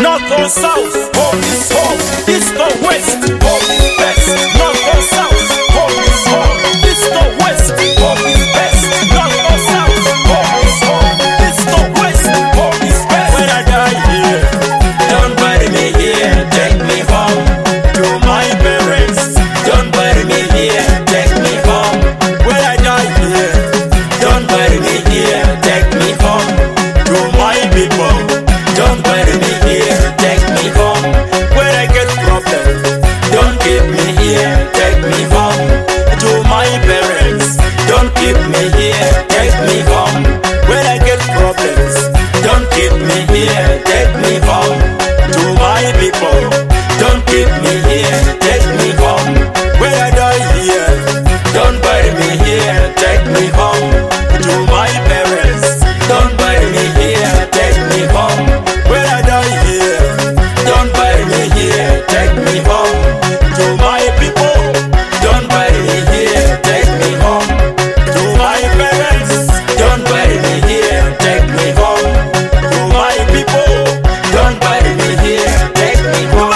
North or south, home is home. East or west, home is best. North or south, home is home. East or west, home is best. North or south, home is home. East or west, home is best. When I die here, don't bury me here, take me home to my parents. Don't bury me here, take me home. When I die here, don't bury me here, take me home to my people. Don't bury me here, take me home. When I get problems, don't keep me here, take me home to my parents. Don't keep me here, take me home. When I get problems, don't keep me here, take me home to my people. Don't keep me here, take me home. When I die here, don't bury me here, take me home to my parents. Don't bury me here, take me home. When I die here, don't bury me here, take me home to my people. Don't bury me here, take me home to my parents. Don't bury me here, take me home to my people. Don't bury me here, take me home.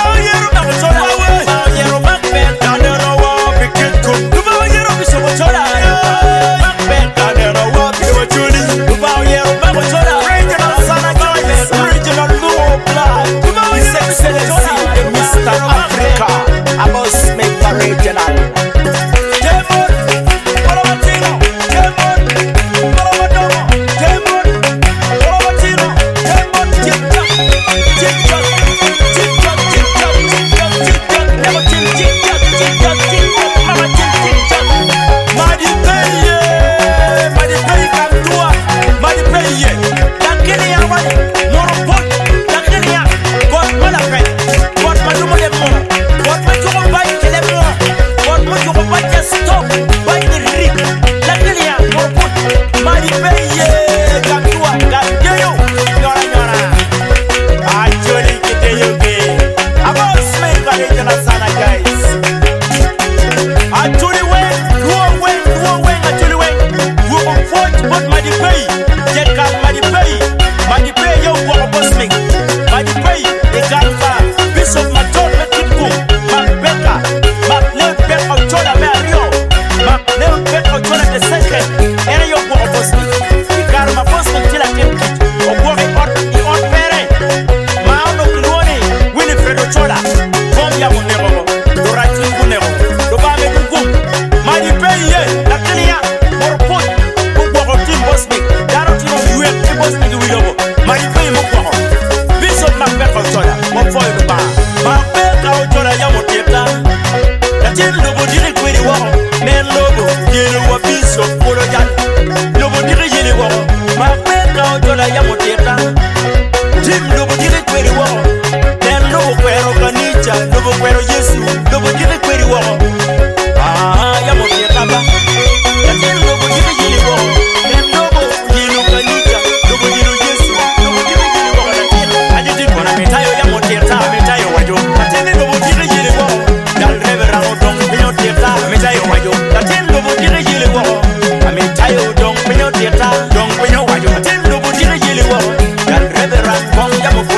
Don't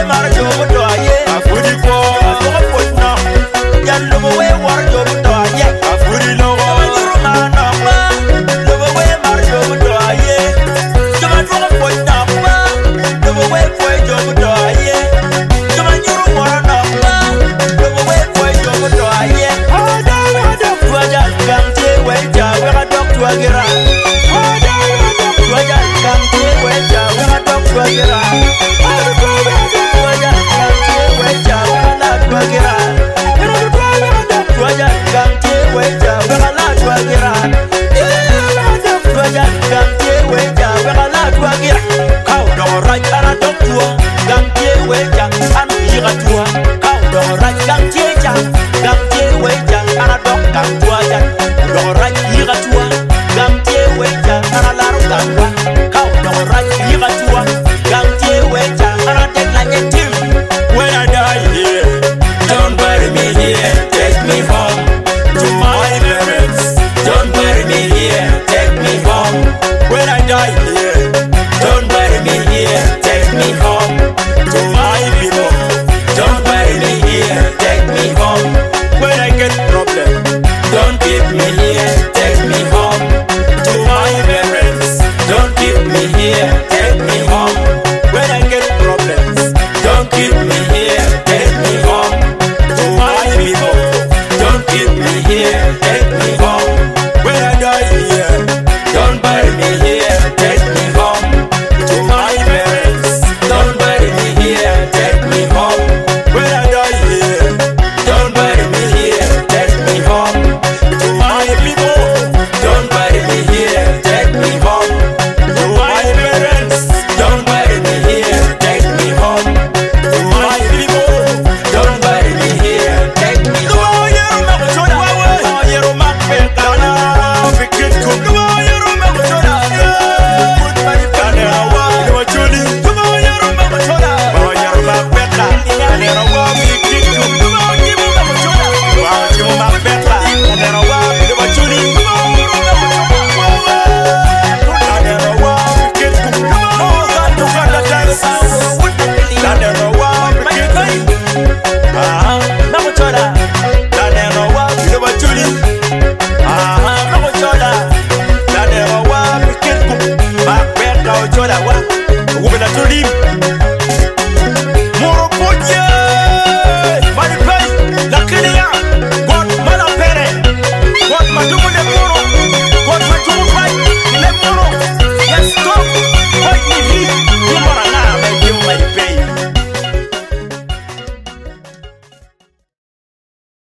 mar jobu to aye afuri ko to potna jallo we war jobu to aye afuri no juru mana ma lobo we mar jobu to aye jama to potna ma lobo we foi jobu to aye jama juru mana ma lobo we foi jobu to aye ada tuaja gamte we ja we ga dok tuagira tuaja gamte we ja we ga dok tuagira Keep me